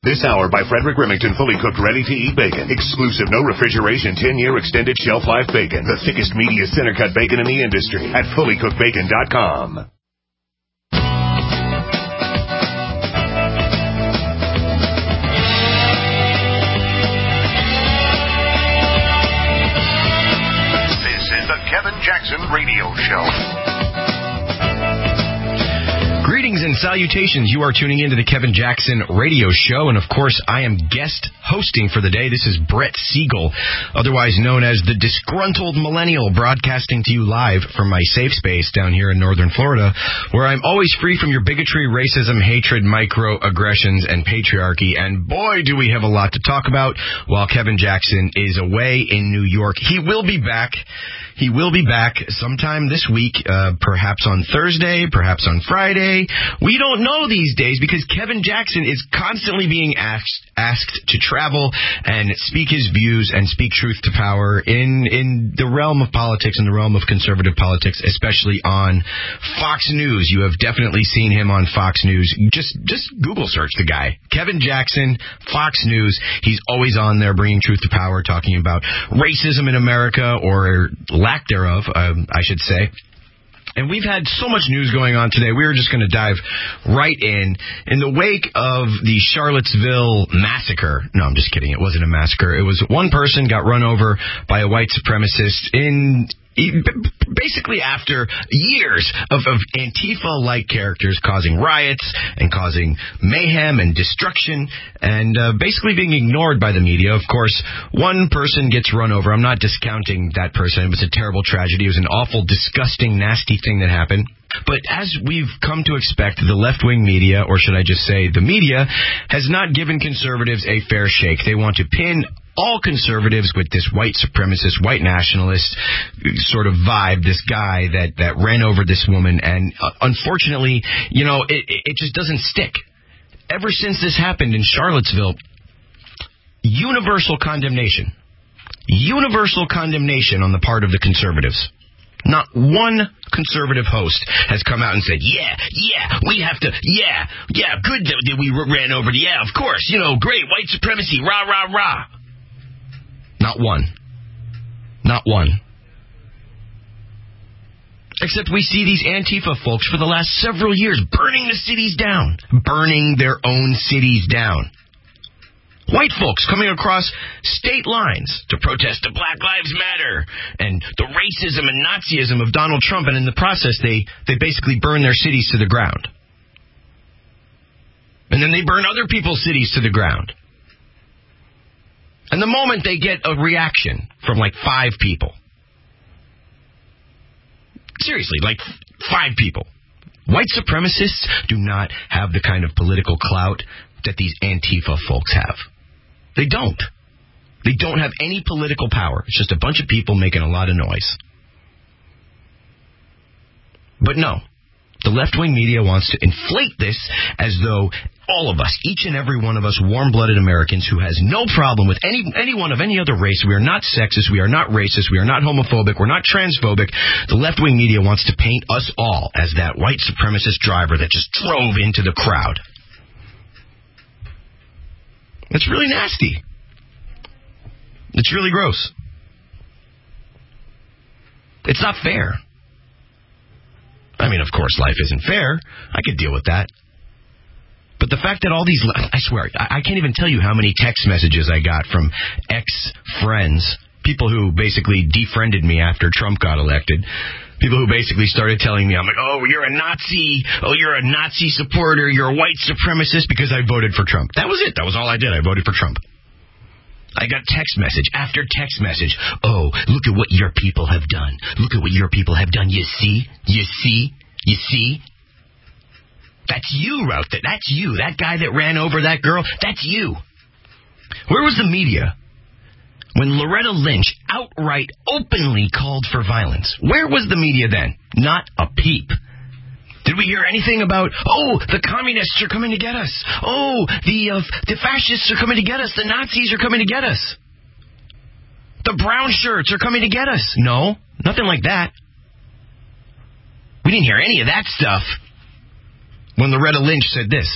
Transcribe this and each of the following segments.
This hour by Frederick Remington, fully cooked, ready-to-eat bacon. Exclusive, no refrigeration, 10-year extended shelf life bacon. The thickest, meatiest center-cut bacon in the industry at fullycookedbacon.com. This is the Kevin Jackson Radio Show. Greetings and salutations. You are tuning into the Kevin Jackson Radio Show, and of course, I am guest hosting for the day. This is Brett Siegel, otherwise known as the Disgruntled Millennial, broadcasting to you live from my safe space down here in northern Florida, where I'm always free from your bigotry, racism, hatred, microaggressions, and patriarchy. And boy, do we have a lot to talk about while Kevin Jackson is away in New York. He will be back. He will be back sometime this week, perhaps on Thursday, perhaps on Friday. We don't know these days because Kevin Jackson is constantly being asked to travel and speak his views and speak truth to power in the realm of politics, in the realm of conservative politics, especially on Fox News. You have definitely seen him on Fox News. Just Google search the guy. Kevin Jackson, Fox News. He's always on there bringing truth to power, talking about racism in America, or lack thereof, I should say. And we've had so much news going on today. We were just going to dive right in. In the wake of the Charlottesville massacre. No, I'm just kidding. It wasn't a massacre. It was one person got run over by a white supremacist basically after years of Antifa-like characters causing riots and causing mayhem and destruction and basically being ignored by the media. Of course, one person gets run over. I'm not discounting that person. It was a terrible tragedy. It was an awful, disgusting, nasty thing that happened. But as we've come to expect, the left-wing media, or should I just say the media, has not given conservatives a fair shake. They want to pin all conservatives with this white supremacist, white nationalist sort of vibe, this guy that ran over this woman. And unfortunately, it just doesn't stick. Ever since this happened in Charlottesville, universal condemnation on the part of the conservatives. Not one conservative host has come out and said, we have to, good that we ran over the, of course, great, white supremacy, rah, rah, rah. Not one. Not one. Except we see these Antifa folks for the last several years burning the cities down. Burning their own cities down. White folks coming across state lines to protest the Black Lives Matter and the racism and Nazism of Donald Trump, and in the process they basically burn their cities to the ground. And then they burn other people's cities to the ground. And the moment they get a reaction from like 5 people. Seriously, like 5 people. White supremacists do not have the kind of political clout that these Antifa folks have. They don't. They don't have any political power. It's just a bunch of people making a lot of noise. But no, the left-wing media wants to inflate this as though all of us, each and every one of us warm-blooded Americans who has no problem with anyone of any other race, we are not sexist, we are not racist, we are not homophobic, we're not transphobic. The left-wing media wants to paint us all as that white supremacist driver that just drove into the crowd. It's really nasty. It's really gross. It's not fair. I mean, of course, life isn't fair. I could deal with that. But the fact that all these... I swear, I can't even tell you how many text messages I got from ex-friends, people who basically defriended me after Trump got elected. People who basically started telling me, I'm like, oh, you're a Nazi. Oh, you're a Nazi supporter. You're a white supremacist because I voted for Trump. That was it. That was all I did. I voted for Trump. I got text message after text message. Oh, look at what your people have done. Look at what your people have done. You see? You see? You see? That's you out there. That's you. That guy that ran over that girl, that's you. Where was the media when Loretta Lynch outright, openly called for violence? Where was the media then? Not a peep. Did we hear anything about, oh, the communists are coming to get us? Oh, the fascists are coming to get us. The Nazis are coming to get us. The brown shirts are coming to get us. No, nothing like that. We didn't hear any of that stuff when Loretta Lynch said this.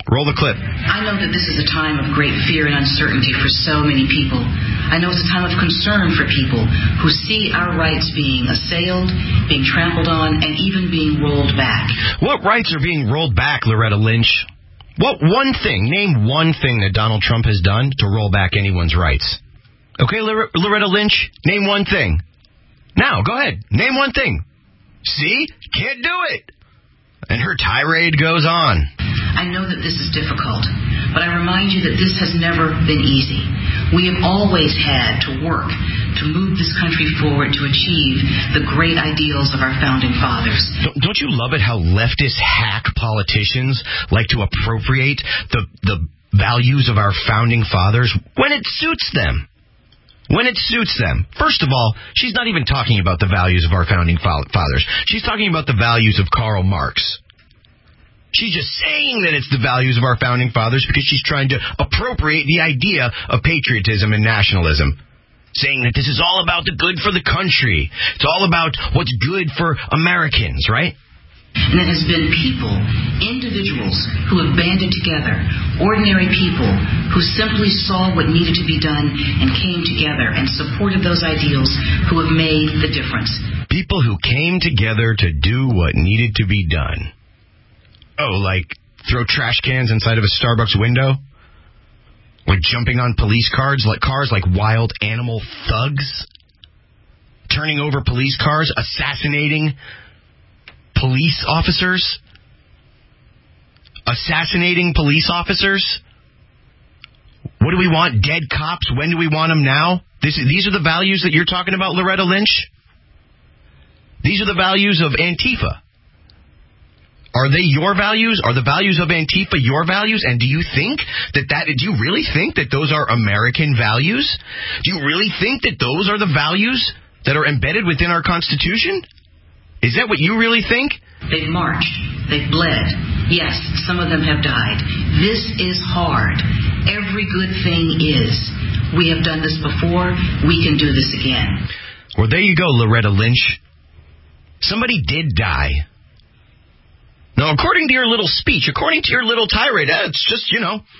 Roll the clip. I know that this is a time of great fear and uncertainty for so many people. I know it's a time of concern for people who see our rights being assailed, being trampled on, and even being rolled back. What rights are being rolled back, Loretta Lynch? What one thing, name one thing that Donald Trump has done to roll back anyone's rights? Okay, Loretta Lynch, name one thing. Now, go ahead, name one thing. See? Can't do it. And her tirade goes on. I know that this is difficult, but I remind you that this has never been easy. We have always had to work to move this country forward to achieve the great ideals of our founding fathers. Don't you love it how leftist hack politicians like to appropriate the values of our founding fathers when it suits them? When it suits them. First of all, she's not even talking about the values of our founding fathers. She's talking about the values of Karl Marx. She's just saying that it's the values of our founding fathers because she's trying to appropriate the idea of patriotism and nationalism. Saying that this is all about the good for the country. It's all about what's good for Americans, right? And it has been people, individuals who have banded together, ordinary people who simply saw what needed to be done and came together and supported those ideals who have made the difference. People who came together to do what needed to be done. Oh, like throw trash cans inside of a Starbucks window? Like jumping on police cars like wild animal thugs? Turning over police cars? Assassinating police officers? Assassinating police officers? What do we want? Dead cops? When do we want them now? These are the values that you're talking about, Loretta Lynch? These are the values of Antifa. Are they your values? Are the values of Antifa your values? And do you think do you really think that those are American values? Do you really think that those are the values that are embedded within our Constitution? Is that what you really think? They've marched. They've bled. Yes, some of them have died. This is hard. Every good thing is. We have done this before. We can do this again. Well, there you go, Loretta Lynch. Somebody did die. Now, according to your little speech, according to your little tirade, it's just,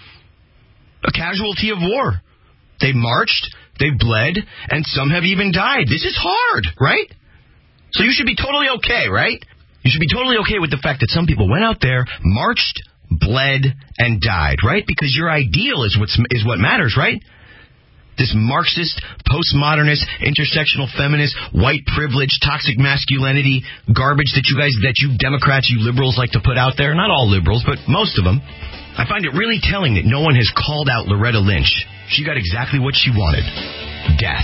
a casualty of war. They marched, they bled, and some have even died. This is hard, right? So you should be totally okay, right? You should be totally okay with the fact that some people went out there, marched, bled, and died, right? Because your ideal is what matters, right? This Marxist, postmodernist, intersectional feminist, white privilege, toxic masculinity garbage that you Democrats, you liberals like to put out there. Not all liberals, but most of them. I find it really telling that no one has called out Loretta Lynch. She got exactly what she wanted. Death.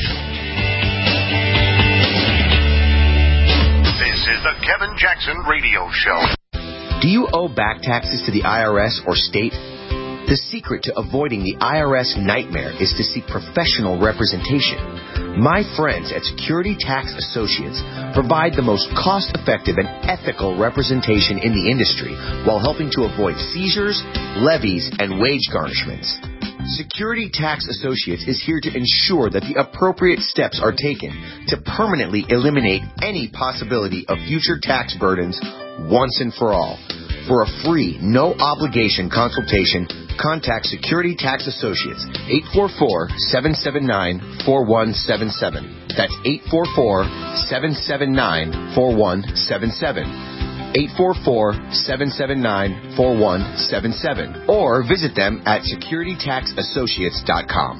This is the Kevin Jackson Radio Show. Do you owe back taxes to the IRS or state? The secret to avoiding the IRS nightmare is to seek professional representation. My friends at Security Tax Associates provide the most cost-effective and ethical representation in the industry while helping to avoid seizures, levies, and wage garnishments. Security Tax Associates is here to ensure that the appropriate steps are taken to permanently eliminate any possibility of future tax burdens once and for all. For a free, no-obligation consultation, contact Security Tax Associates, 844-779-4177. That's 844-779-4177. 844-779-4177. Or visit them at securitytaxassociates.com.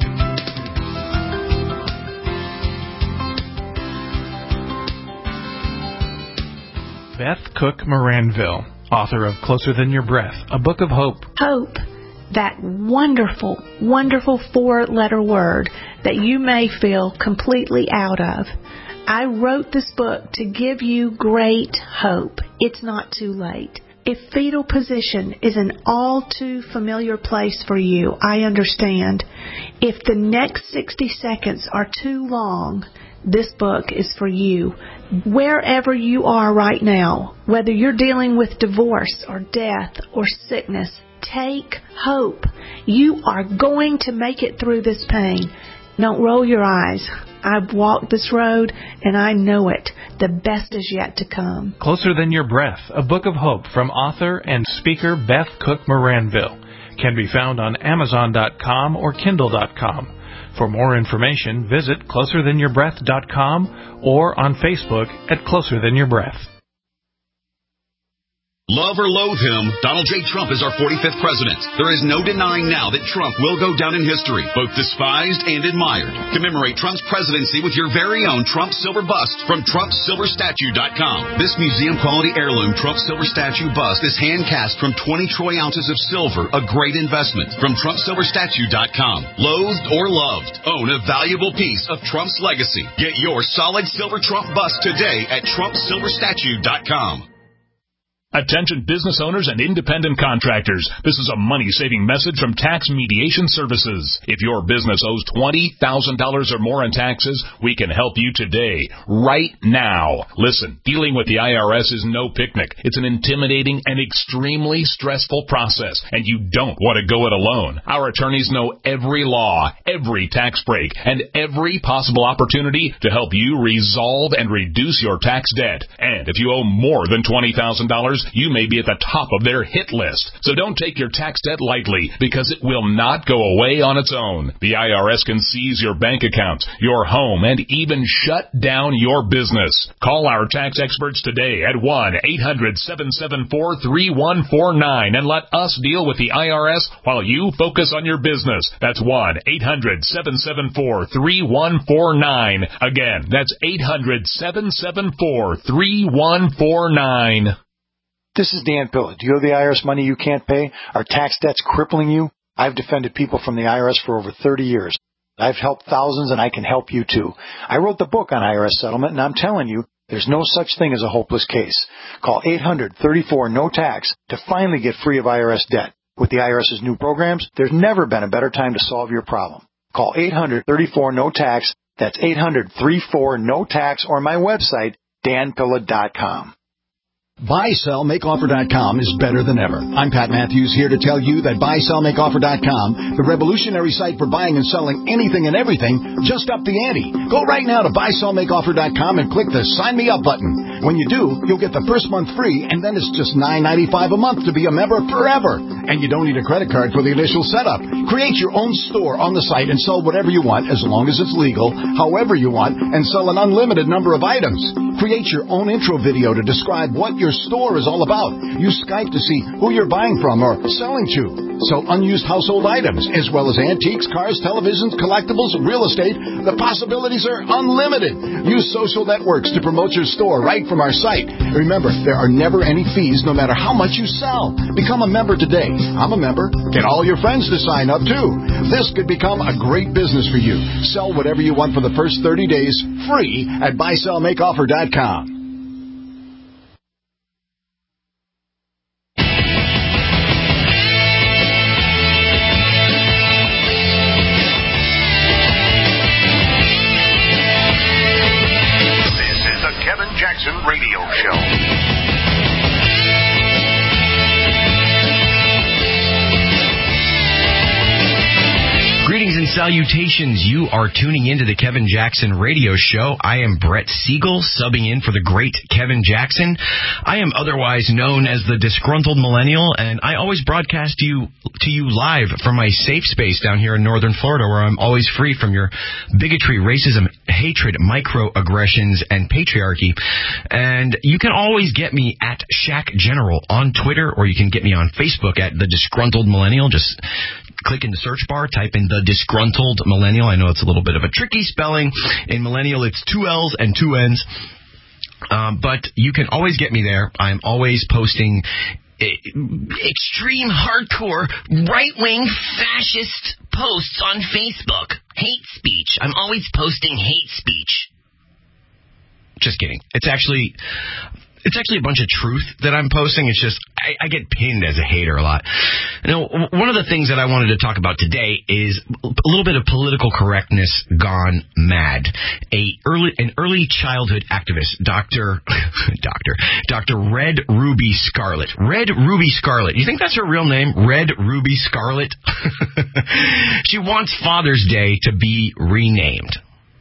Beth Cook Moranville, author of Closer Than Your Breath, a book of hope. Hope, that wonderful, wonderful four-letter word that you may feel completely out of. I wrote this book to give you great hope. It's not too late. If fetal position is an all too familiar place for you, I understand. If the next 60 seconds are too long, this book is for you. Wherever you are right now, whether you're dealing with divorce or death or sickness, take hope. You are going to make it through this pain. Don't roll your eyes. I've walked this road, and I know it. The best is yet to come. Closer Than Your Breath, a book of hope from author and speaker Beth Cook Moranville, can be found on Amazon.com or Kindle.com. For more information, visit CloserThanYourBreath.com or on Facebook at Closer Than Your Breath. Love or loathe him, Donald J. Trump is our 45th president. There is no denying now that Trump will go down in history, both despised and admired. Commemorate Trump's presidency with your very own Trump Silver bust from TrumpSilverStatue.com. This museum-quality heirloom Trump Silver Statue bust is hand-cast from 20 troy ounces of silver, a great investment from TrumpSilverStatue.com. Loathed or loved, own a valuable piece of Trump's legacy. Get your solid silver Trump bust today at TrumpSilverStatue.com. Attention business owners and independent contractors. This is a money-saving message from Tax Mediation Services. If your business owes $20,000 or more in taxes, we can help you today, right now. Listen, dealing with the IRS is no picnic. It's an intimidating and extremely stressful process, and you don't want to go it alone. Our attorneys know every law, every tax break, and every possible opportunity to help you resolve and reduce your tax debt. And if you owe more than $20,000, you may be at the top of their hit list. So don't take your tax debt lightly, because it will not go away on its own. The IRS can seize your bank accounts, your home, and even shut down your business. Call our tax experts today at 1-800-774-3149 and let us deal with the IRS while you focus on your business. That's 1-800-774-3149. Again, that's 800-774-3149. This is Dan Pilla. Do you owe the IRS money you can't pay? Are tax debts crippling you? I've defended people from the IRS for over 30 years. I've helped thousands, and I can help you too. I wrote the book on IRS settlement, and I'm telling you, there's no such thing as a hopeless case. Call 800-34-NO-TAX to finally get free of IRS debt. With the IRS's new programs, there's never been a better time to solve your problem. Call 800-34-NO-TAX. That's 800-34-NO-TAX, or my website, danpilla.com. BuySellMakeOffer.com is better than ever. I'm Pat Matthews, here to tell you that BuySellMakeOffer.com, the revolutionary site for buying and selling anything and everything, just upped the ante. Go right now to BuySellMakeOffer.com and click the Sign Me Up button. When you do, you'll get the first month free, and then it's just $9.95 a month to be a member forever. And you don't need a credit card for the initial setup. Create your own store on the site and sell whatever you want, as long as it's legal, however you want, and sell an unlimited number of items. Create your own intro video to describe what your store is all about. Use Skype to see who you're buying from or selling to. Sell unused household items, as well as antiques, cars, televisions, collectibles, real estate. The possibilities are unlimited. Use social networks to promote your store right from our site. Remember, there are never any fees, no matter how much you sell. Become a member today. I'm a member. Get all your friends to sign up, too. This could become a great business for you. Sell whatever you want for the first 30 days, free at BuySellMakeOffer.com. Radio Show. Greetings and salutations. You are tuning into the Kevin Jackson Radio Show. I am Brett Siegel, subbing in for the great Kevin Jackson. I am otherwise known as the Disgruntled Millennial, and I always broadcast to you live from my safe space down here in northern Florida, where I'm always free from your bigotry, racism, hatred, microaggressions, and patriarchy. And you can always get me at Shaq General on Twitter, or you can get me on Facebook at the Disgruntled Millennial. Just click in the search bar, type in the Disgruntled Millennial. I know it's a little bit of a tricky spelling. In Millennial, it's 2 L's and 2 N's. But you can always get me there. I'm always posting extreme, hardcore, right-wing, fascist posts on Facebook. Hate speech. I'm always posting hate speech. Just kidding. It's actually a bunch of truth that I'm posting. It's just I get pinned as a hater a lot. Now, one of the things that I wanted to talk about today is a little bit of political correctness gone mad. An early childhood activist, Dr. Red Ruby Scarlet. Red Ruby Scarlet. You think that's her real name? Red Ruby Scarlet? She wants Father's Day to be renamed.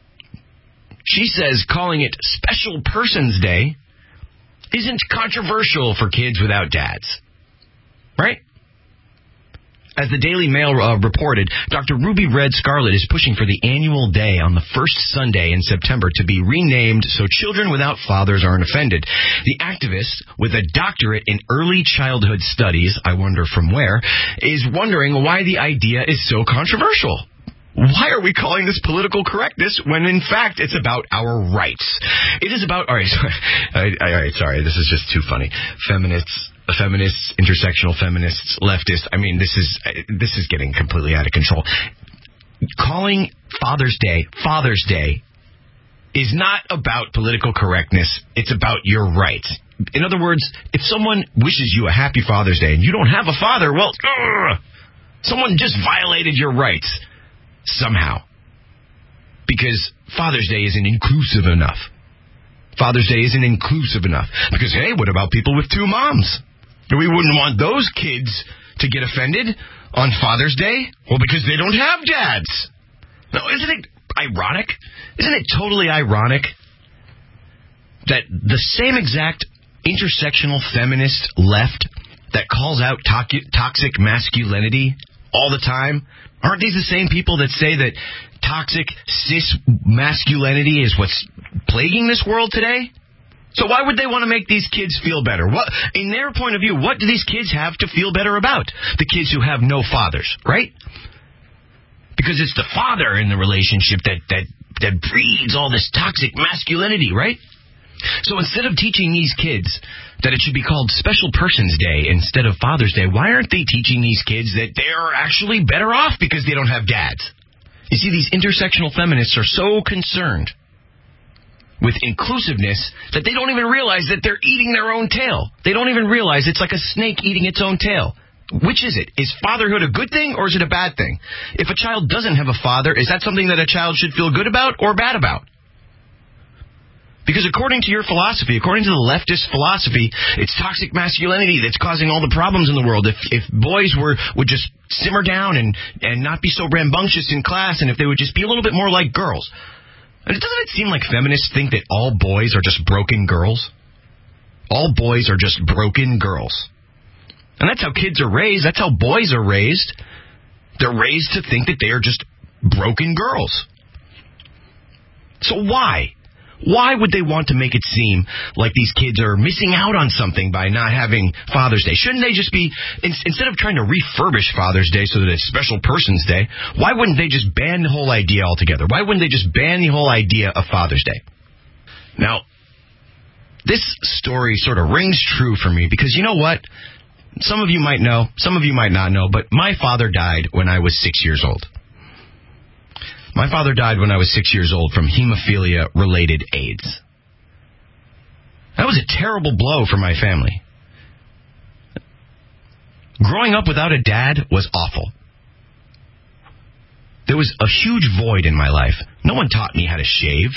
She says calling it Special Persons Day isn't controversial for kids without dads. Right? As the Daily Mail reported, Dr. Ruby Red Scarlet is pushing for the annual day on the first Sunday in September to be renamed so children without fathers aren't offended. The activist, with a doctorate in early childhood studies, I wonder from where, is wondering why the idea is so controversial. Why are we calling this political correctness when, in fact, it's about our rights? It is about... All right, sorry, this is just too funny. Feminists, intersectional feminists, leftists. I mean, this is getting completely out of control. Calling Father's Day is not about political correctness. It's about your rights. In other words, if someone wishes you a happy Father's Day and you don't have a father, well, someone just violated your rights somehow. Because Father's Day isn't inclusive enough. Father's Day isn't inclusive enough. Because, hey, what about people with two moms? We wouldn't want those kids to get offended on Father's Day. Well, because they don't have dads. No, isn't it ironic? Isn't it totally ironic that the same exact intersectional feminist left that calls out toxic masculinity all the time, aren't these the same people that say that toxic cis masculinity is what's plaguing this world today? So why would they want to make these kids feel better? What, in their point of view, what do these kids have to feel better about? The kids who have no fathers, right? Because it's the father in the relationship that breeds all this toxic masculinity, right? So instead of teaching these kids that it should be called Special Persons Day instead of Father's Day, why aren't they teaching these kids that they're actually better off because they don't have dads? You see, these intersectional feminists are so concerned with inclusiveness that they don't even realize that they're eating their own tail. They don't even realize it's like a snake eating its own tail. Which is it? Is fatherhood a good thing or is it a bad thing? If a child doesn't have a father, is that something that a child should feel good about or bad about? Because according to your philosophy, according to the leftist philosophy, it's toxic masculinity that's causing all the problems in the world. If boys would just simmer down and not be so rambunctious in class, and if they would just be a little bit more like girls. And doesn't it seem like feminists think that all boys are just broken girls? All boys are just broken girls. And that's how kids are raised. That's how boys are raised. They're raised to think that they are just broken girls. So why? Why would they want to make it seem like these kids are missing out on something by not having Father's Day? Shouldn't they just be, instead of trying to refurbish Father's Day so that it's Special Persons Day, why wouldn't they just ban the whole idea altogether? Why wouldn't they just ban the whole idea of Father's Day? Now, this story sort of rings true for me because you know what? Some of you might know, some of you might not know, but my father died when I was 6 years old. My father died when I was 6 years old from hemophilia-related AIDS. That was a terrible blow for my family. Growing up without a dad was awful. There was a huge void in my life. No one taught me how to shave.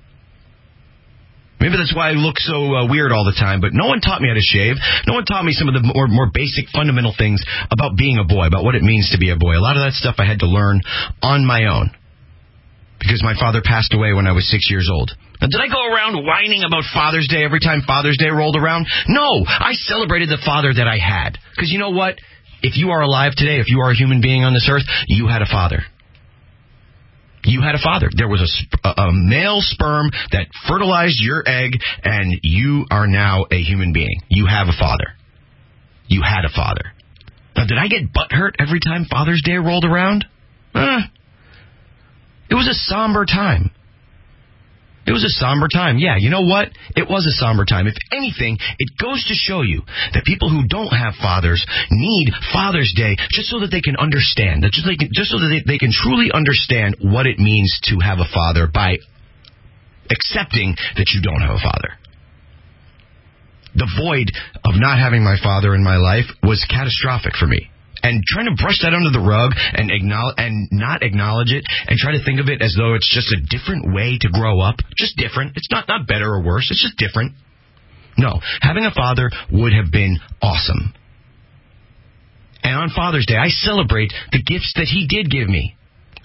Maybe that's why I look so weird all the time, but no one taught me how to shave. No one taught me some of the more basic, fundamental things about being a boy, about what it means to be a boy. A lot of that stuff I had to learn on my own because my father passed away when I was 6 years old. Now, did I go around whining about Father's Day every time Father's Day rolled around? No, I celebrated the father that I had. Because you know what? If you are alive today, if you are a human being on this earth, you had a father. You had a father. There was a male sperm that fertilized your egg, and you are now a human being. You have a father. You had a father. Now, did I get butthurt every time Father's Day rolled around? It was a somber time. It was a somber time. Yeah, you know what? It was a somber time. If anything, it goes to show you that people who don't have fathers need Father's Day just so that they can understand, just so that they can truly understand what it means to have a father by accepting that you don't have a father. The void of not having my father in my life was catastrophic for me. And trying to brush that under the rug and not acknowledge it and try to think of it as though it's just a different way to grow up. Just different. It's not better or worse. It's just different. No. Having a father would have been awesome. And on Father's Day, I celebrate the gifts that he did give me.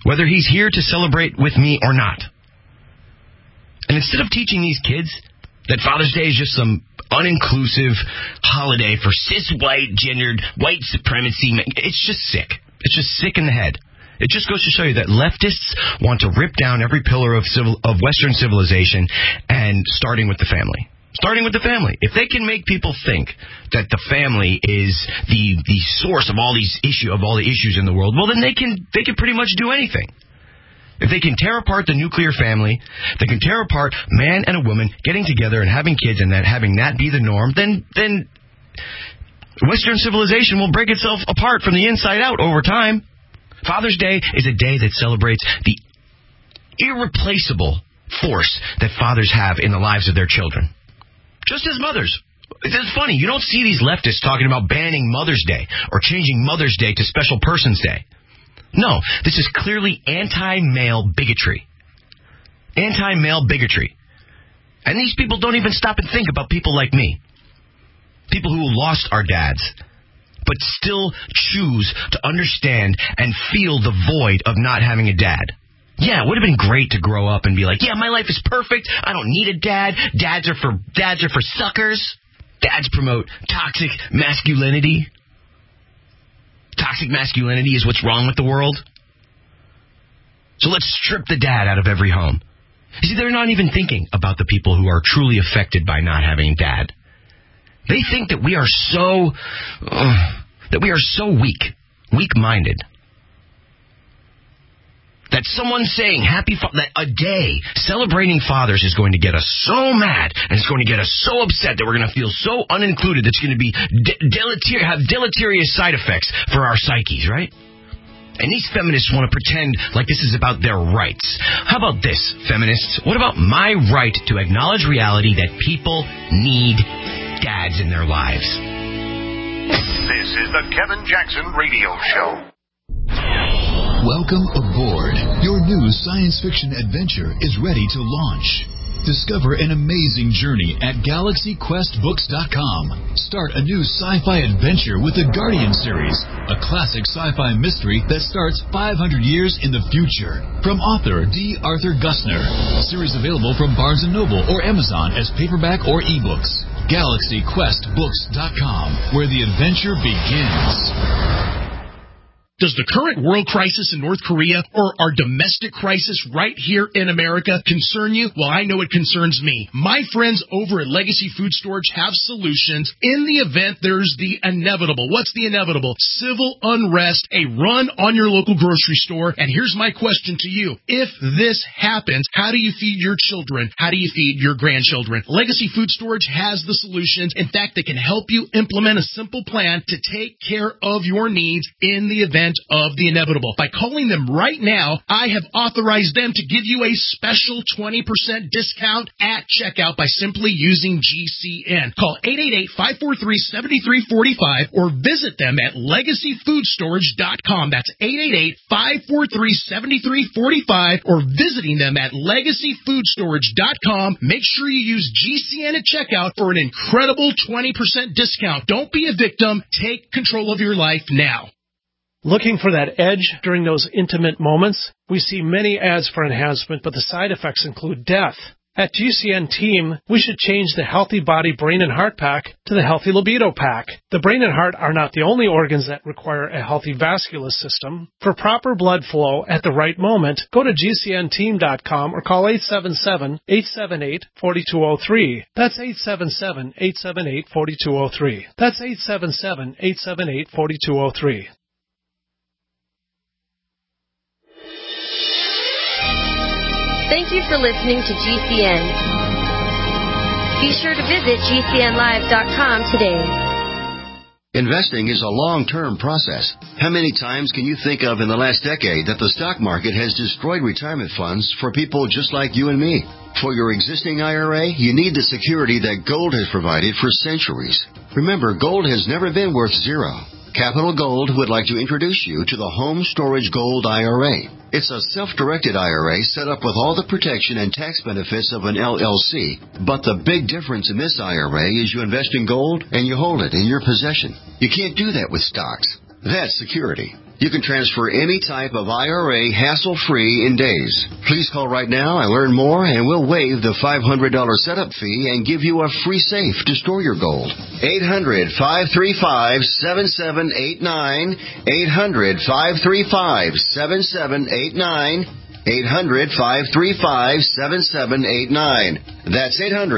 whether he's here to celebrate with me or not. And instead of teaching these kids that Father's Day is just some uninclusive holiday for cis-white, gendered, white supremacy, it's just sick. It's just sick in the head. It just goes to show you that leftists want to rip down every pillar of Western civilization, and starting with the family. Starting with the family. If they can make people think that the family is the source of all the issues in the world, well, then they can pretty much do anything. If they can tear apart the nuclear family, they can tear apart man and a woman getting together and having kids, and that having that be the norm, then Western civilization will break itself apart from the inside out over time. Father's Day is a day that celebrates the irreplaceable force that fathers have in the lives of their children. Just as mothers. It's funny, you don't see these leftists talking about banning Mother's Day or changing Mother's Day to Special Persons Day. No, this is clearly anti-male bigotry. Anti-male bigotry. And these people don't even stop and think about people like me. People who lost our dads, but still choose to understand and feel the void of not having a dad. Yeah, it would have been great to grow up and be like, yeah, my life is perfect. I don't need a dad. Dads are for suckers. Dads promote toxic masculinity. Toxic masculinity is what's wrong with the world. So let's strip the dad out of every home. You see, they're not even thinking about the people who are truly affected by not having a dad. They think that we are so weak-minded. That someone saying that a day celebrating fathers is going to get us so mad and it's going to get us so upset that we're going to feel so unincluded that's going to be have deleterious side effects for our psyches, right? And these feminists want to pretend like this is about their rights. How about this, feminists? What about my right to acknowledge reality that people need dads in their lives? This is the Kevin Jackson Radio Show. Welcome aboard. Your new science fiction adventure is ready to launch. Discover an amazing journey at GalaxyQuestBooks.com. Start a new sci-fi adventure with the Guardian series, a classic sci-fi mystery that starts 500 years in the future. From author D. Arthur Gussner. Series available from Barnes & Noble or Amazon as paperback or ebooks. GalaxyQuestBooks.com, where the adventure begins. Does the current world crisis in North Korea or our domestic crisis right here in America concern you? Well, I know it concerns me. My friends over at Legacy Food Storage have solutions in the event there's the inevitable. What's the inevitable? Civil unrest, a run on your local grocery store. And here's my question to you. If this happens, how do you feed your children? How do you feed your grandchildren? Legacy Food Storage has the solutions. In fact, they can help you implement a simple plan to take care of your needs in the event of the inevitable. By calling them right now, I have authorized them to give you a special 20% discount at checkout by simply using GCN. Call 888-543-7345 or visit them at LegacyFoodStorage.com. That's 888-543-7345 or visiting them at LegacyFoodStorage.com. Make sure you use GCN at checkout for an incredible 20% discount. Don't be a victim. Take control of your life now. Looking for that edge during those intimate moments? We see many ads for enhancement, but the side effects include death. At GCN Team, we should change the Healthy Body, Brain, and Heart Pack to the Healthy Libido Pack. The brain and heart are not the only organs that require a healthy vascular system. For proper blood flow at the right moment, go to GCNteam.com or call 877-878-4203. That's 877-878-4203. That's 877-878-4203. Thank you for listening to GCN. Be sure to visit GCNlive.com today. Investing is a long-term process. How many times can you think of in the last decade that the stock market has destroyed retirement funds for people just like you and me? For your existing IRA, you need the security that gold has provided for centuries. Remember, gold has never been worth zero. Capital Gold would like to introduce you to the Home Storage Gold IRA. It's a self-directed IRA set up with all the protection and tax benefits of an LLC. But the big difference in this IRA is you invest in gold and you hold it in your possession. You can't do that with stocks. That's security. You can transfer any type of IRA hassle-free in days. Please call right now and learn more, and we'll waive the $500 setup fee and give you a free safe to store your gold. 800-535-7789. 800-535-7789. 800-535-7789. That's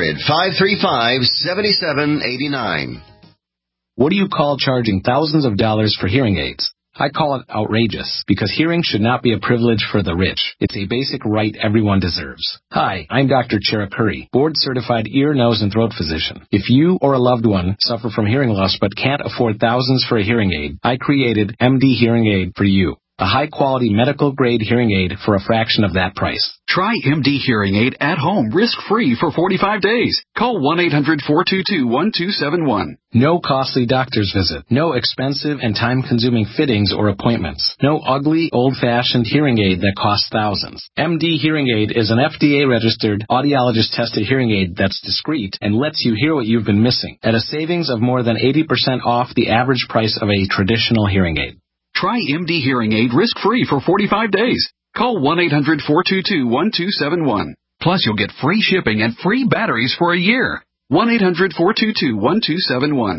800-535-7789. What do you call charging thousands of dollars for hearing aids? I call it outrageous, because hearing should not be a privilege for the rich. It's a basic right everyone deserves. Hi, I'm Dr. Cherukuri, board-certified ear, nose, and throat physician. If you or a loved one suffer from hearing loss but can't afford thousands for a hearing aid, I created MD Hearing Aid for you. A high-quality medical-grade hearing aid for a fraction of that price. Try MD Hearing Aid at home, risk-free for 45 days. Call 1-800-422-1271. No costly doctor's visit. No expensive and time-consuming fittings or appointments. No ugly, old-fashioned hearing aid that costs thousands. MD Hearing Aid is an FDA-registered, audiologist-tested hearing aid that's discreet and lets you hear what you've been missing at a savings of more than 80% off the average price of a traditional hearing aid. Try MD Hearing Aid risk-free for 45 days. Call 1-800-422-1271. Plus, you'll get free shipping and free batteries for a year. 1-800-422-1271.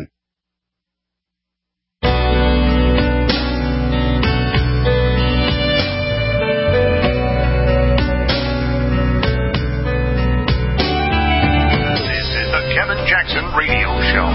This is the Kevin Jackson Radio Show.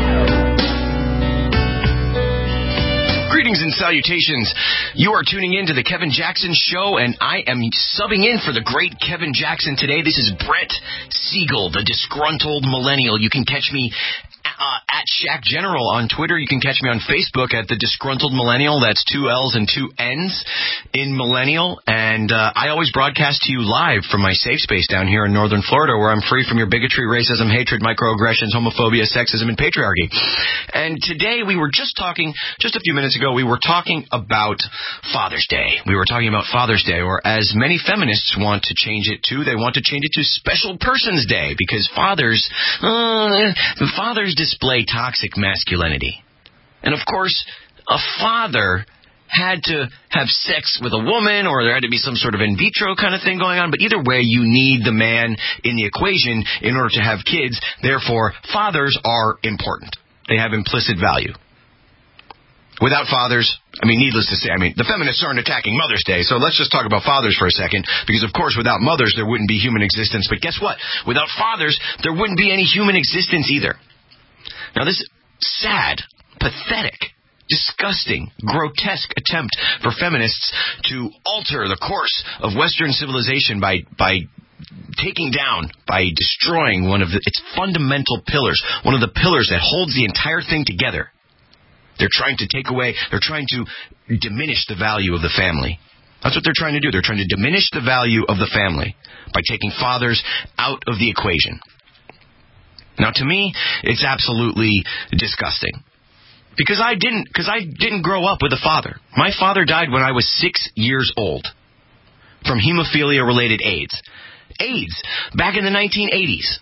Greetings and salutations. You are tuning in to the Kevin Jackson Show, and I am subbing in for the great Kevin Jackson today. This is Brett Siegel, the disgruntled millennial. You can catch me at Shaq General on Twitter. You can catch me on Facebook at the Disgruntled Millennial. That's 2 L's and 2 N's in millennial. And I always broadcast to you live from my safe space down here in northern Florida, where I'm free from your bigotry, racism, hatred, microaggressions, homophobia, sexism, and patriarchy. And today we were just a few minutes ago, we were talking about Father's Day. We were talking about Father's Day, or as many feminists want to change it to, they want to change it to Special Persons Day, because fathers display toxic masculinity. And of course, a father had to have sex with a woman, or there had to be some sort of in vitro kind of thing going on. But either way, you need the man in the equation in order to have kids. Therefore, fathers are important. They have implicit value. Without fathers, needless to say, the feminists aren't attacking Mother's Day, so let's just talk about fathers for a second, because of course without mothers there wouldn't be human existence. But guess what? Without fathers, there wouldn't be any human existence either. Now, this sad, pathetic, disgusting, grotesque attempt for feminists to alter the course of Western civilization by destroying one of its fundamental pillars, one of the pillars that holds the entire thing together. They're trying to diminish the value of the family. That's what they're trying to do. They're trying to diminish the value of the family by taking fathers out of the equation. Now, to me, it's absolutely disgusting. Because I didn't grow up with a father. My father died when I was 6 years old from hemophilia-related AIDS. AIDS, back in the 1980s.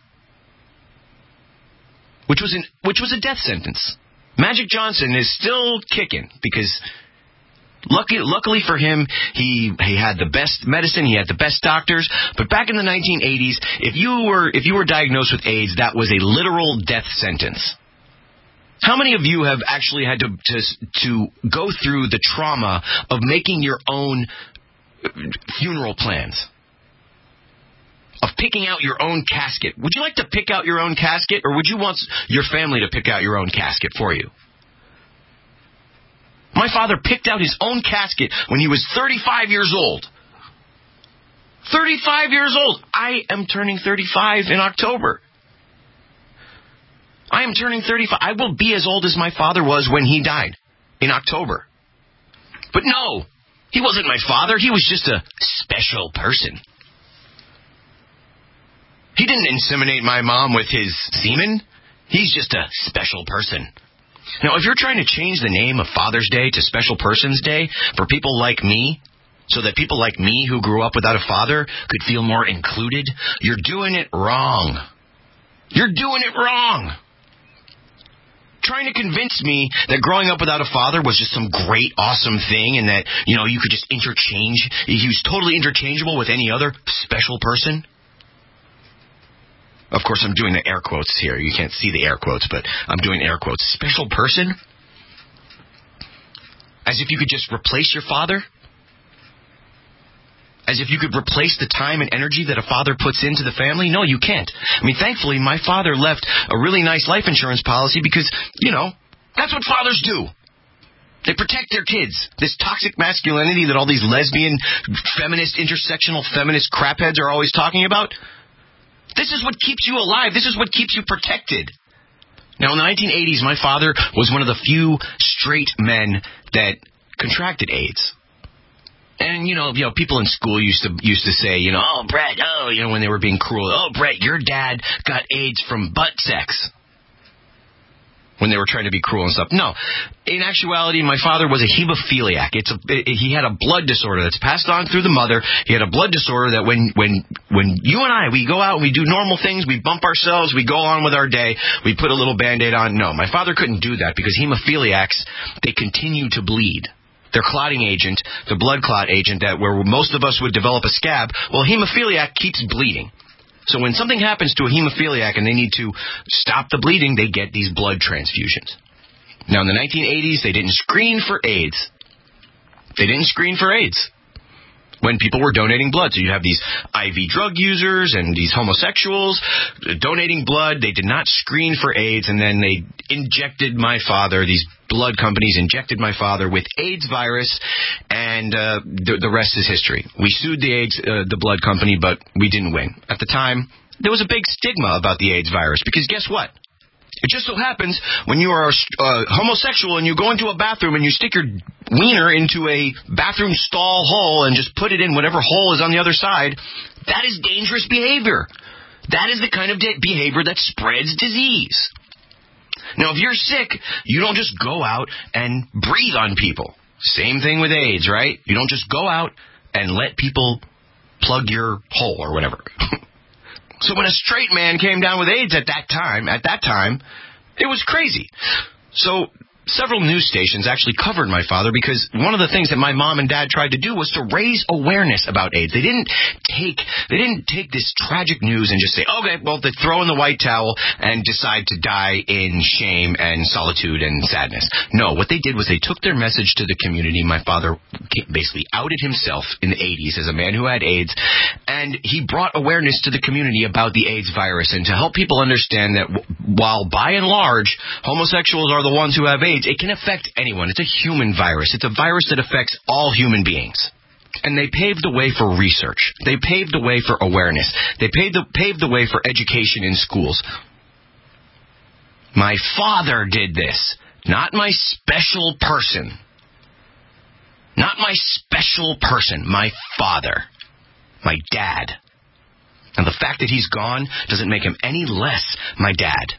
Which was a death sentence. Magic Johnson is still kicking because luckily for him, he had the best medicine, he had the best doctors. But back in the 1980s, if you were diagnosed with AIDS, that was a literal death sentence. How many of you have actually had to go through the trauma of making your own funeral plans? Of picking out your own casket? Would you like to pick out your own casket, or would you want your family to pick out your own casket for you? My father picked out his own casket when he was 35 years old. 35 years old. I am turning 35 in October. I am turning 35. I will be as old as my father was when he died in October. But no, he wasn't my father. He was just a special person. He didn't inseminate my mom with his semen. He's just a special person. Now, if you're trying to change the name of Father's Day to Special Persons Day for people like me, so that people like me who grew up without a father could feel more included, you're doing it wrong. You're doing it wrong. trying to convince me that growing up without a father was just some great, awesome thing and that, you know, you could just interchange. He was totally interchangeable with any other special person. Of course, I'm doing the air quotes here. You can't see the air quotes, but I'm doing air quotes. Special person? As if you could just replace your father? As if you could replace the time and energy that a father puts into the family? No, you can't. I mean, thankfully, my father left a really nice life insurance policy because, you know, that's what fathers do. They protect their kids. This toxic masculinity that all these lesbian, feminist, intersectional feminist crapheads are always talking about, this is what keeps you alive. This is what keeps you protected. Now, in the 1980s, my father was one of the few straight men that contracted AIDS. And, you know, people in school used to say, you know, oh, Brett, oh, you know, when they were being cruel, oh, Brett, your dad got AIDS from butt sex. When they were trying to be cruel and stuff. No. In actuality, my father was a hemophiliac. He had a blood disorder that's passed on through the mother. He had a blood disorder that when you and I, we go out and we do normal things, we bump ourselves, we go on with our day, we put a little Band-Aid on. No, my father couldn't do that because hemophiliacs, they continue to bleed. Their clotting agent, the blood clot agent, that where most of us would develop a scab, well, hemophiliac keeps bleeding. So when something happens to a hemophiliac and they need to stop the bleeding, they get these blood transfusions. Now, in the 1980s, they didn't screen for AIDS. They didn't screen for AIDS when people were donating blood. So you have these IV drug users and these homosexuals donating blood. They did not screen for AIDS, and then they injected my father, these blood companies injected my father with AIDS virus, and the rest is history. We sued the blood company, but we didn't win. At the time, there was a big stigma about the AIDS virus, because guess what? It just so happens when you are homosexual and you go into a bathroom and you stick your wiener into a bathroom stall hole and just put it in whatever hole is on the other side, that is dangerous behavior. That is the kind of behavior that spreads disease. Now, if you're sick, you don't just go out and breathe on people. Same thing with AIDS, right? You don't just go out and let people plug your hole or whatever. So when a straight man came down with AIDS at that time, it was crazy. So several news stations actually covered my father because one of the things that my mom and dad tried to do was to raise awareness about AIDS. They didn't take this tragic news and just say, okay, well, they throw in the white towel and decide to die in shame and solitude and sadness. No, what they did was they took their message to the community. My father basically outed himself in the 80s as a man who had AIDS, and he brought awareness to the community about the AIDS virus and to help people understand that while by and large homosexuals are the ones who have AIDS, it can affect anyone. It's a human virus. It's a virus that affects all human beings. And they paved the way for research. They paved the way for awareness. They paved the way for education in schools. My father did this, not my special person. Not my special person, my father, my dad. And the fact that he's gone doesn't make him any less my dad.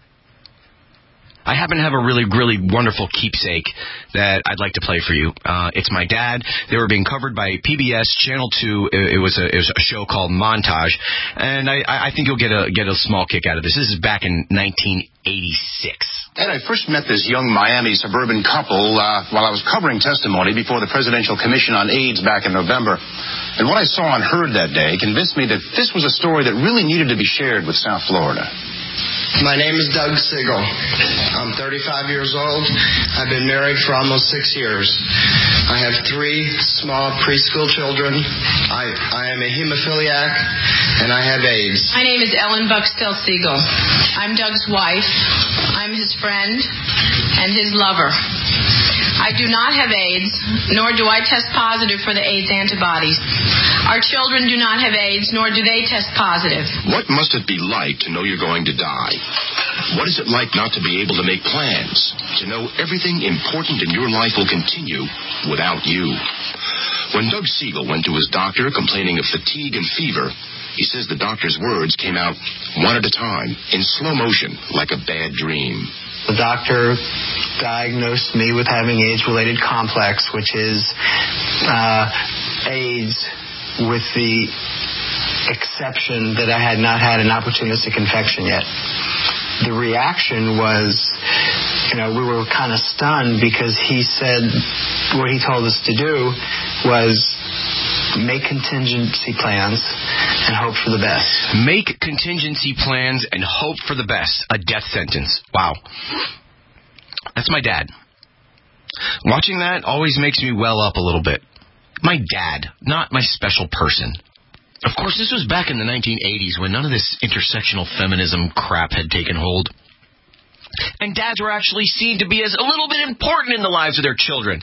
I happen to have a really, really wonderful keepsake that I'd like to play for you. It's my dad. They were being covered by PBS Channel 2. It was a show called Montage, and I think you'll get a small kick out of this. This is back in 1986. And I first met this young Miami suburban couple while I was covering testimony before the Presidential Commission on AIDS back in November. And what I saw and heard that day convinced me that this was a story that really needed to be shared with South Florida. My name is Doug Siegel. I'm 35 years old. I've been married for almost 6 years. I have 3 small preschool children. I am a hemophiliac, and I have AIDS. My name is Ellen Buxtell Siegel. I'm Doug's wife. I'm his friend and his lover. I do not have AIDS, nor do I test positive for the AIDS antibodies. Our children do not have AIDS, nor do they test positive. What must it be like to know you're going to die? What is it like not to be able to make plans? To know everything important in your life will continue without you? When Doug Siegel went to his doctor complaining of fatigue and fever, he says the doctor's words came out one at a time, in slow motion, like a bad dream. The doctor diagnosed me with having AIDS-related complex, which is AIDS with the exception that I had not had an opportunistic infection yet. The reaction was we were kind of stunned because he said what he told us to do was make contingency plans and hope for the best. Make contingency plans and hope for the best. A death sentence. Wow. That's my dad. Watching that always makes me well up a little bit. My dad, not my special person. Of course, this was back in the 1980s when none of this intersectional feminism crap had taken hold. And dads were actually seen to be as a little bit important in the lives of their children.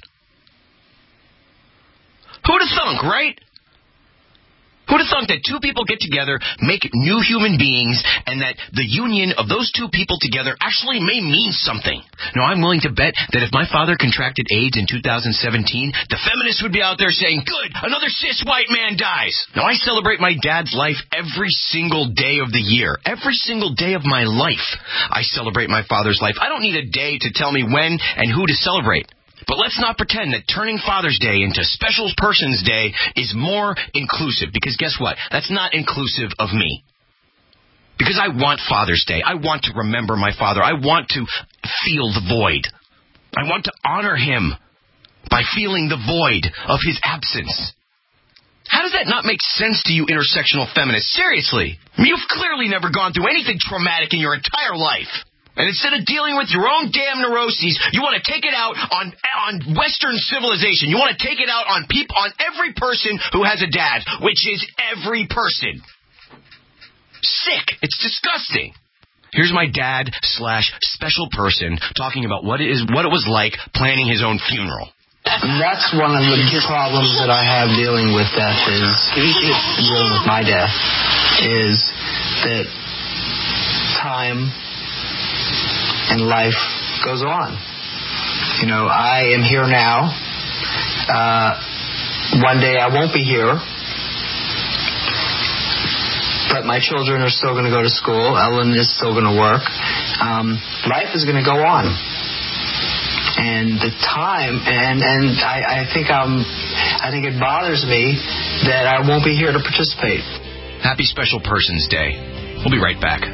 Who'd have thunk, right? Who'd have thunk that two people get together, make new human beings, and that the union of those two people together actually may mean something? Now, I'm willing to bet that if my father contracted AIDS in 2017, the feminists would be out there saying, good, another cis white man dies. Now, I celebrate my dad's life every single day of the year. Every single day of my life, I celebrate my father's life. I don't need a day to tell me when and who to celebrate. But let's not pretend that turning Father's Day into Special Persons Day is more inclusive, because guess what? That's not inclusive of me. Because I want Father's Day. I want to remember my father. I want to feel the void. I want to honor him by feeling the void of his absence. How does that not make sense to you intersectional feminists? Seriously. I mean, you've clearly never gone through anything traumatic in your entire life. And instead of dealing with your own damn neuroses, you want to take it out on Western civilization. You want to take it out on every person who has a dad, which is every person. Sick. It's disgusting. Here's my dad / special person talking about what it was like planning his own funeral. That's one of the problems that I have dealing with death dealing with my death, is that time and life goes on. I am here now. One day I won't be here. But my children are still going to go to school. Ellen is still going to work. Life is going to go on. And the time, and I think it bothers me that I won't be here to participate. Happy Special Persons Day. We'll be right back.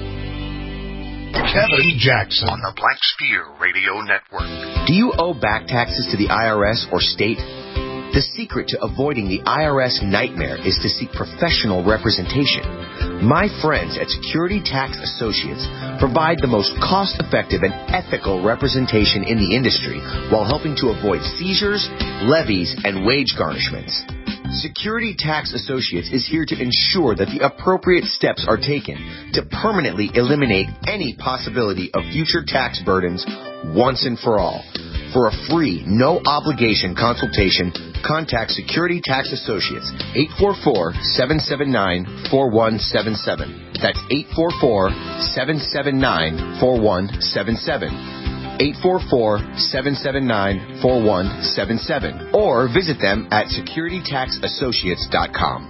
Kevin Jackson on the Black Spear Radio Network. Do you owe back taxes to the IRS or state? The secret to avoiding the IRS nightmare is to seek professional representation. My friends at Security Tax Associates provide the most cost-effective and ethical representation in the industry while helping to avoid seizures, levies, and wage garnishments. Security Tax Associates is here to ensure that the appropriate steps are taken to permanently eliminate any possibility of future tax burdens once and for all. For a free, no-obligation consultation, contact Security Tax Associates, 844-779-4177. That's 844-779-4177. 844-779-4177. Or visit them at securitytaxassociates.com.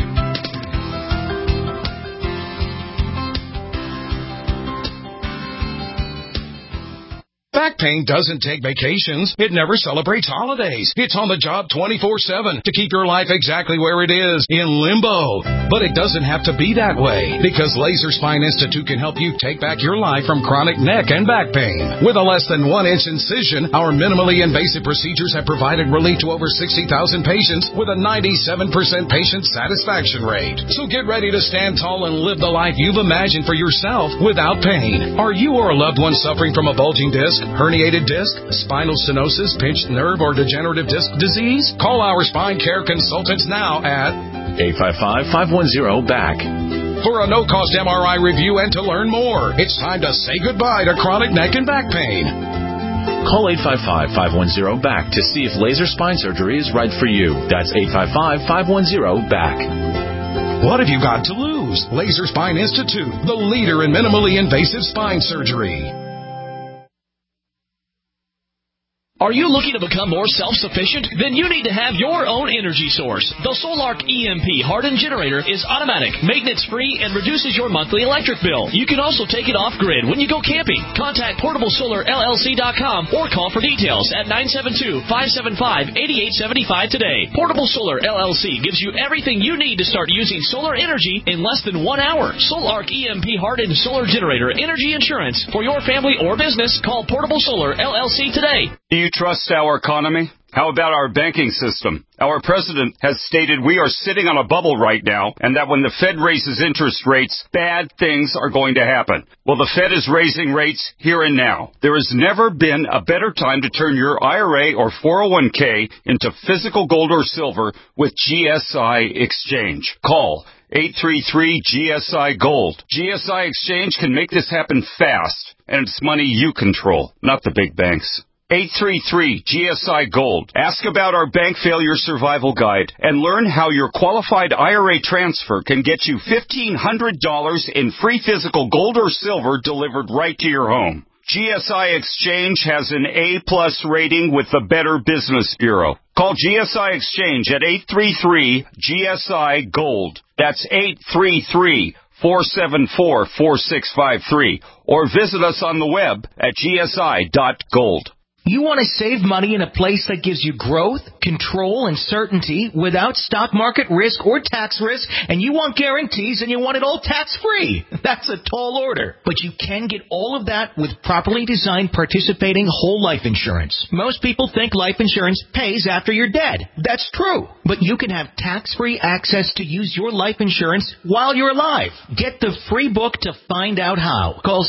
Back pain doesn't take vacations. It never celebrates holidays. It's on the job 24/7 to keep your life exactly where it is, in limbo. But it doesn't have to be that way, because Laser Spine Institute can help you take back your life from chronic neck and back pain. With a less than 1-inch incision, our minimally invasive procedures have provided relief to over 60,000 patients with a 97% patient satisfaction rate. So get ready to stand tall and live the life you've imagined for yourself without pain. Are you or a loved one suffering from a bulging disc, herniated disc, spinal stenosis, pinched nerve, or degenerative disc disease? Call our spine care consultants now at 855-510-BACK. For a no-cost MRI review and to learn more. It's time to say goodbye to chronic neck and back pain. Call 855-510-BACK to see if laser spine surgery is right for you. That's 855-510-BACK. What have you got to lose? Laser Spine Institute, the leader in minimally invasive spine surgery. Are you looking to become more self-sufficient? Then you need to have your own energy source. The Solark EMP hardened generator is automatic, maintenance-free, and reduces your monthly electric bill. You can also take it off-grid when you go camping. Contact PortableSolarLLC.com or call for details at 972-575-8875 today. Portable Solar LLC gives you everything you need to start using solar energy in less than 1 hour. Solark EMP hardened solar generator energy insurance for your family or business. Call Portable Solar LLC today. Do you trust our economy? How about our banking system? Our president has stated we are sitting on a bubble right now, and that when the Fed raises interest rates, bad things are going to happen. Well, the Fed is raising rates here and now. There has never been a better time to turn your IRA or 401k into physical gold or silver with GSI Exchange. Call 833-GSI-GOLD. GSI Exchange can make this happen fast, and it's money you control, not the big banks. 833-GSI-GOLD. Ask about our bank failure survival guide and learn how your qualified IRA transfer can get you $1,500 in free physical gold or silver delivered right to your home. GSI Exchange has an A+ rating with the Better Business Bureau. Call GSI Exchange at 833-GSI-GOLD. That's 833-474-4653. Or visit us on the web at gsi.gold. You want to save money in a place that gives you growth, control, and certainty without stock market risk or tax risk, and you want guarantees and you want it all tax-free. That's a tall order. But you can get all of that with properly designed participating whole life insurance. Most people think life insurance pays after you're dead. That's true. But you can have tax-free access to use your life insurance while you're alive. Get the free book to find out how. Call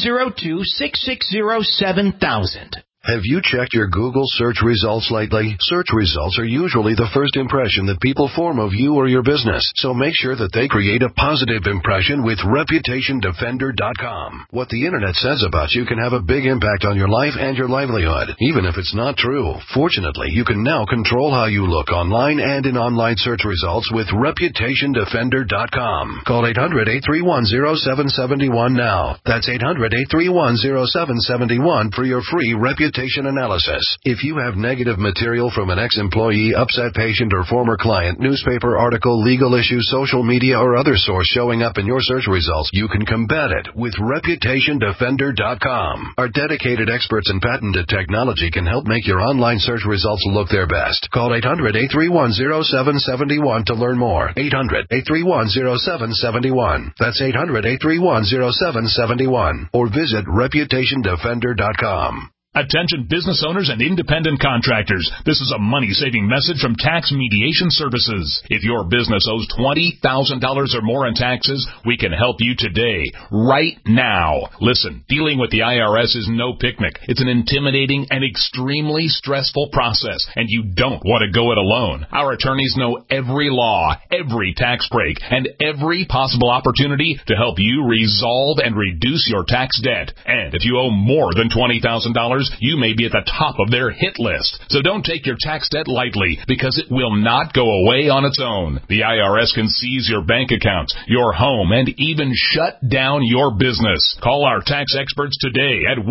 702-660-7000. Have you checked your Google search results lately? Search results are usually the first impression that people form of you or your business, so make sure that they create a positive impression with ReputationDefender.com. What the Internet says about you can have a big impact on your life and your livelihood, even if it's not true. Fortunately, you can now control how you look online and in online search results with ReputationDefender.com. Call 800-831-0771 now. That's 800-831-0771 for your free reputation analysis. If you have negative material from an ex-employee, upset patient, or former client, newspaper article, legal issue, social media, or other source showing up in your search results, you can combat it with ReputationDefender.com. Our dedicated experts in patented technology can help make your online search results look their best. Call 800-831-0771 to learn more. 800-831-0771. That's 800-831-0771. Or visit ReputationDefender.com. Attention business owners and independent contractors. This is a money-saving message from Tax Mediation Services. If your business owes $20,000 or more in taxes, we can help you today, right now. Listen, dealing with the IRS is no picnic. It's an intimidating and extremely stressful process, and you don't want to go it alone. Our attorneys know every law, every tax break, and every possible opportunity to help you resolve and reduce your tax debt. And if you owe more than $20,000, you may be at the top of their hit list. So don't take your tax debt lightly, because it will not go away on its own. The IRS can seize your bank accounts, your home, and even shut down your business. Call our tax experts today at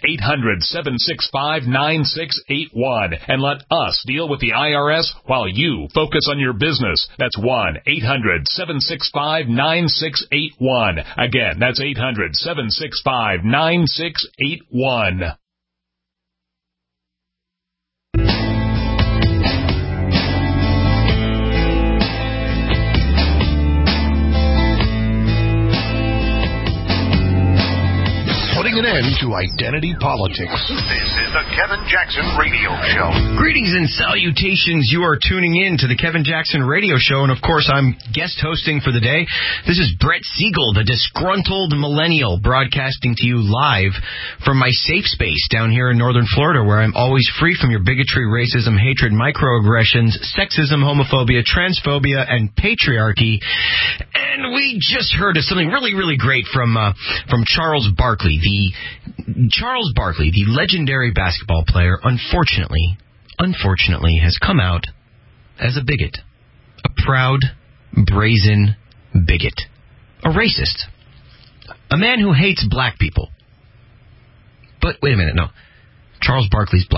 1-800-765-9681 and let us deal with the IRS while you focus on your business. That's 1-800-765-9681. Again, that's 800-765-9681. Putting an end to identity politics. This is the Kevin Jackson Radio Show. Greetings and salutations. You are tuning in to the Kevin Jackson Radio Show, and of course I'm guest hosting for the day. This is Brett Siegel, the disgruntled millennial, broadcasting to you live from my safe space down here in northern Florida, where I'm always free from your bigotry, racism, hatred, microaggressions, sexism, homophobia, transphobia, and patriarchy. And we just heard of something really, really great from Charles Barkley. Charles Barkley, the legendary basketball player, unfortunately has come out as a bigot. A proud, brazen bigot. A racist. A man who hates black people. But wait a minute, no. Charles Barkley's black.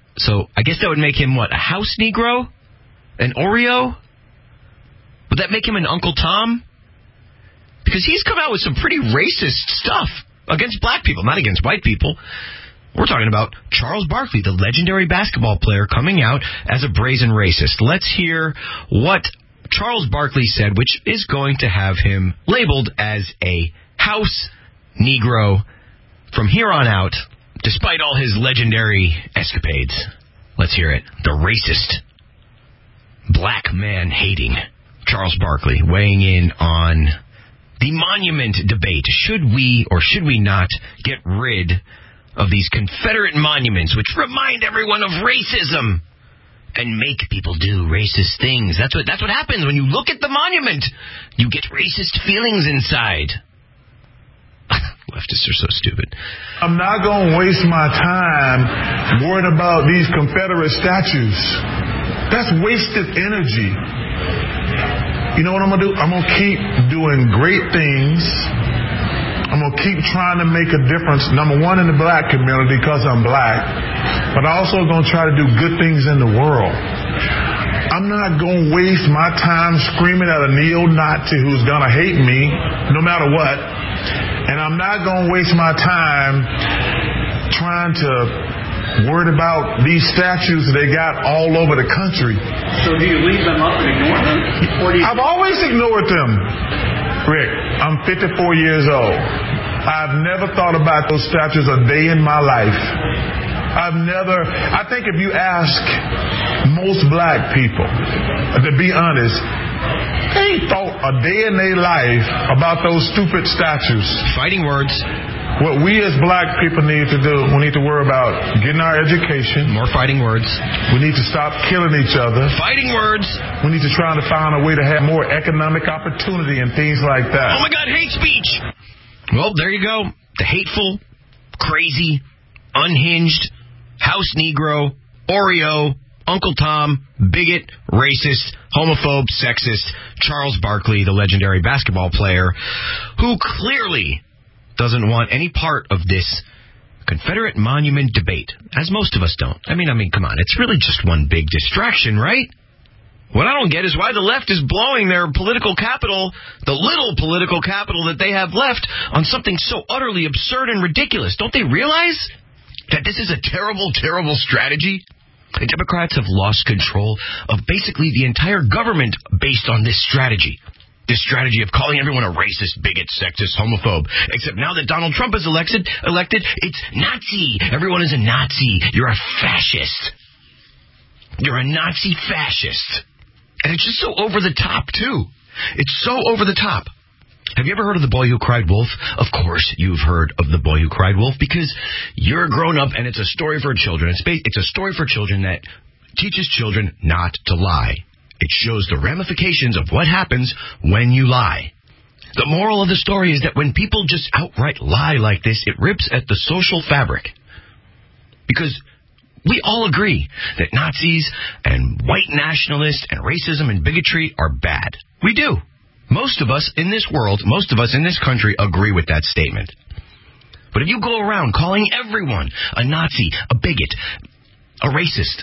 So I guess that would make him, what, a house Negro? An Oreo? Would that make him an Uncle Tom? Because he's come out with some pretty racist stuff against black people, not against white people. We're talking about Charles Barkley, the legendary basketball player, coming out as a brazen racist. Let's hear what Charles Barkley said, which is going to have him labeled as a house Negro from here on out, despite all his legendary escapades. Let's hear it. The racist, black man hating Charles Barkley weighing in on the monument debate. Should we or should we not get rid of these Confederate monuments which remind everyone of racism and make people do racist things? That's what happens when you look at the monument. You get racist feelings inside. Leftists are so stupid. I'm not going to waste my time worried about these Confederate statues. That's wasted energy. You know what I'm going to do? I'm going to keep doing great things. I'm going to keep trying to make a difference, number one, in the black community because I'm black, but I'm also going to try to do good things in the world. I'm not going to waste my time screaming at a neo-Nazi who's going to hate me no matter what. And I'm not going to waste my time trying to worry about these statues they got all over the country. So do you leave them up and ignore them? I've always ignored them. Rick, I'm 54 years old. I've never thought about those statues a day in my life. I think if you ask most black people, to be honest, they ain't thought a day in their life about those stupid statues. Fighting words. What we as black people need to do, we need to worry about getting our education. More fighting words. We need to stop killing each other. Fighting words. We need to try to find a way to have more economic opportunity and things like that. Oh my God, hate speech! Well, there you go. The hateful, crazy, unhinged, house Negro, Oreo, Uncle Tom, bigot, racist, homophobe, sexist, Charles Barkley, the legendary basketball player, who clearly doesn't want any part of this Confederate monument debate, as most of us don't. I mean, come on, it's really just one big distraction, right? What I don't get is why the left is blowing their political capital, the little political capital that they have left, on something so utterly absurd and ridiculous. Don't they realize that this is a terrible, terrible strategy? The Democrats have lost control of basically the entire government based on this strategy. This strategy of calling everyone a racist, bigot, sexist, homophobe. Except now that Donald Trump is elected, it's Nazi. Everyone is a Nazi. You're a fascist. You're a Nazi fascist. And it's just so over the top, too. It's so over the top. Have you ever heard of The Boy Who Cried Wolf? Of course you've heard of The Boy Who Cried Wolf because you're a grown-up and it's a story for children. It's a story for children that teaches children not to lie. It shows the ramifications of what happens when you lie. The moral of the story is that when people just outright lie like this, it rips at the social fabric. Because we all agree that Nazis and white nationalists and racism and bigotry are bad. We do. Most of us in this world, most of us in this country agree with that statement. But if you go around calling everyone a Nazi, a bigot, a racist,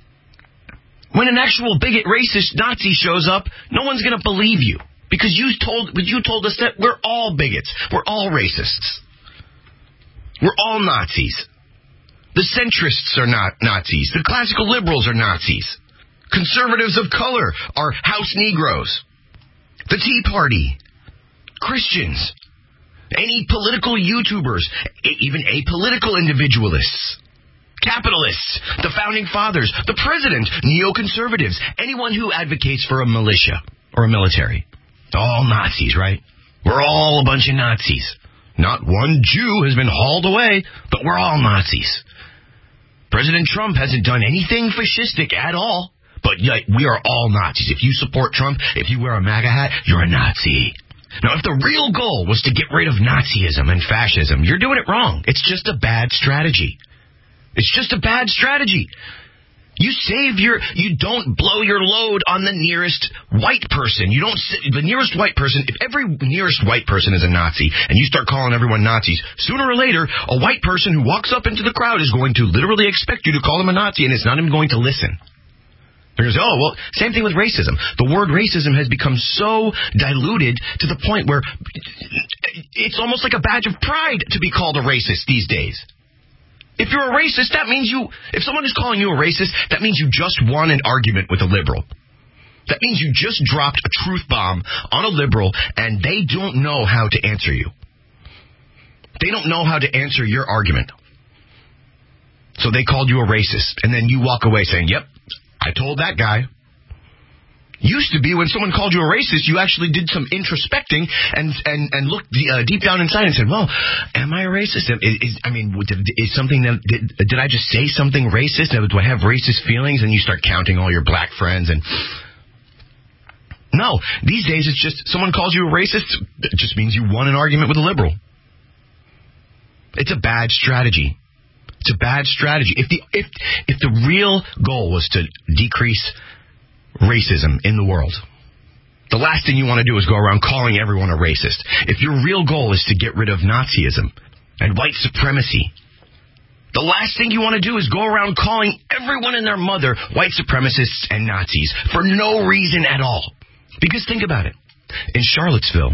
when an actual bigot, racist Nazi shows up, no one's going to believe you. Because you told us that we're all bigots. We're all racists. We're all Nazis. The centrists are not Nazis. The classical liberals are Nazis. Conservatives of color are house Negroes. The Tea Party. Christians. Any political YouTubers. Even apolitical individualists. Capitalists, the founding fathers, the president, neoconservatives, anyone who advocates for a militia or a military. All Nazis, right? We're all a bunch of Nazis. Not one Jew has been hauled away, but we're all Nazis. President Trump hasn't done anything fascistic at all, but yet we are all Nazis. If you support Trump, if you wear a MAGA hat, you're a Nazi. Now, if the real goal was to get rid of Nazism and fascism, you're doing it wrong. It's just a bad strategy. It's just a bad strategy. You don't blow your load on the nearest white person. The nearest white person, if every nearest white person is a Nazi, and you start calling everyone Nazis, sooner or later, a white person who walks up into the crowd is going to literally expect you to call him a Nazi, and it's not even going to listen. They're going to say, oh, well, same thing with racism. The word racism has become so diluted to the point where it's almost like a badge of pride to be called a racist these days. If you're a racist, that means if someone is calling you a racist, that means you just won an argument with a liberal. That means you just dropped a truth bomb on a liberal, and they don't know how to answer you. They don't know how to answer your argument. So they called you a racist, and then you walk away saying, yep, I told that guy. Used to be when someone called you a racist, you actually did some introspecting and looked deep down inside and said, well, am I a racist? Is something that, did I just say something racist? Do I have racist feelings? And you start counting all your black friends. And no, these days it's just someone calls you a racist, it just means you won an argument with a liberal. It's a bad strategy. It's a bad strategy. If the real goal was to decrease racism in the world, the last thing you want to do is go around calling everyone a racist. If your real goal is to get rid of Nazism and white supremacy, the last thing you want to do is go around calling everyone and their mother white supremacists and Nazis for no reason at all. Because think about it. In Charlottesville,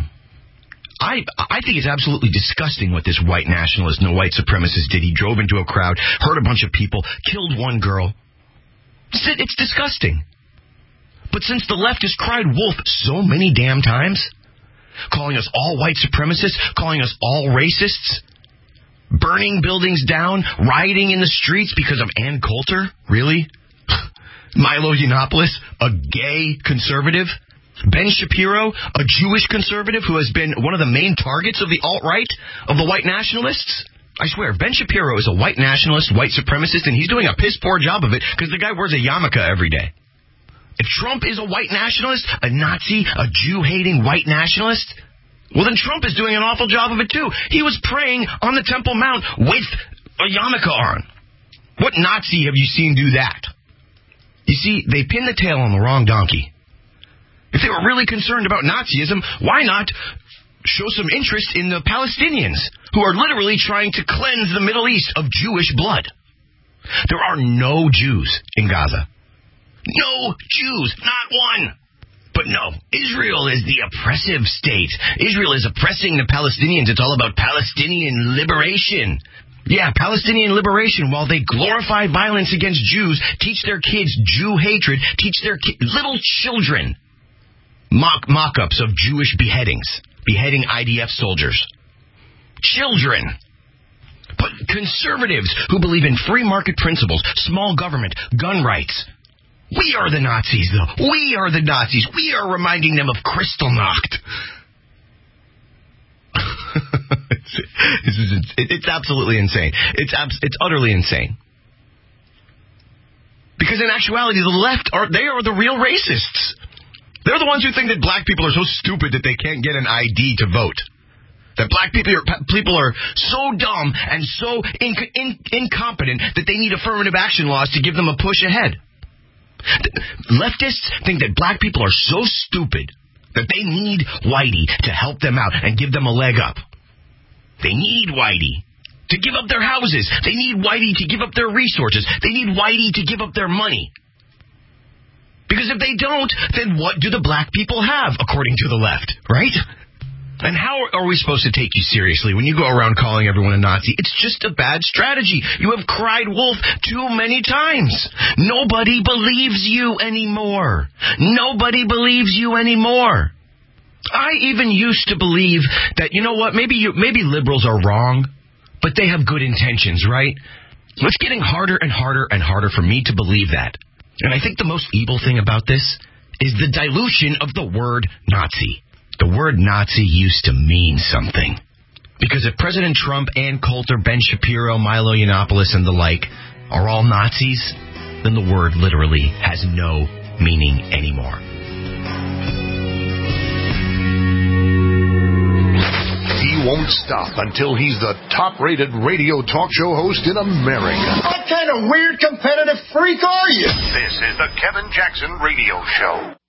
I think it's absolutely disgusting what this white nationalist and the white supremacist did. He drove into a crowd, hurt a bunch of people, killed one girl. It's disgusting. But since the left has cried wolf so many damn times, calling us all white supremacists, calling us all racists, burning buildings down, rioting in the streets because of Ann Coulter, really? Milo Yiannopoulos, a gay conservative? Ben Shapiro, a Jewish conservative who has been one of the main targets of the alt-right, of the white nationalists? I swear, Ben Shapiro is a white nationalist, white supremacist, and he's doing a piss-poor job of it because the guy wears a yarmulke every day. If Trump is a white nationalist, a Nazi, a Jew-hating white nationalist, well, then Trump is doing an awful job of it, too. He was praying on the Temple Mount with a yarmulke on. What Nazi have you seen do that? You see, they pinned the tail on the wrong donkey. If they were really concerned about Nazism, why not show some interest in the Palestinians, who are literally trying to cleanse the Middle East of Jewish blood? There are no Jews in Gaza. No Jews, not one. But no, Israel is the oppressive state. Israel is oppressing the Palestinians. It's all about Palestinian liberation. Yeah, Palestinian liberation, while they glorify violence against Jews, teach their kids Jew hatred, teach their little children mock-ups of Jewish beheading IDF soldiers. Children. But conservatives who believe in free market principles, small government, gun rights. We are the Nazis, though. We are the Nazis. We are reminding them of Kristallnacht. It's absolutely insane. It's utterly insane. Because in actuality, the left are the real racists. They're the ones who think that black people are so stupid that they can't get an ID to vote. That black people are so dumb and so incompetent that they need affirmative action laws to give them a push ahead. Leftists think that black people are so stupid that they need Whitey to help them out and give them a leg up. They need Whitey to give up their houses. They need Whitey to give up their resources. They need Whitey to give up their money. Because if they don't, then what do the black people have, according to the left, right? And how are we supposed to take you seriously when you go around calling everyone a Nazi? It's just a bad strategy. You have cried wolf too many times. Nobody believes you anymore. Nobody believes you anymore. I even used to believe that, you know what, maybe liberals are wrong, but they have good intentions, right? It's getting harder and harder and harder for me to believe that. And I think the most evil thing about this is the dilution of the word Nazi. The word Nazi used to mean something. Because if President Trump, Ann Coulter, Ben Shapiro, Milo Yiannopoulos, and the like are all Nazis, then the word literally has no meaning anymore. He won't won't stop until he's the top-rated radio talk show host in America. What kind of weird competitive freak are you? This is the Kevin Jackson Radio Show.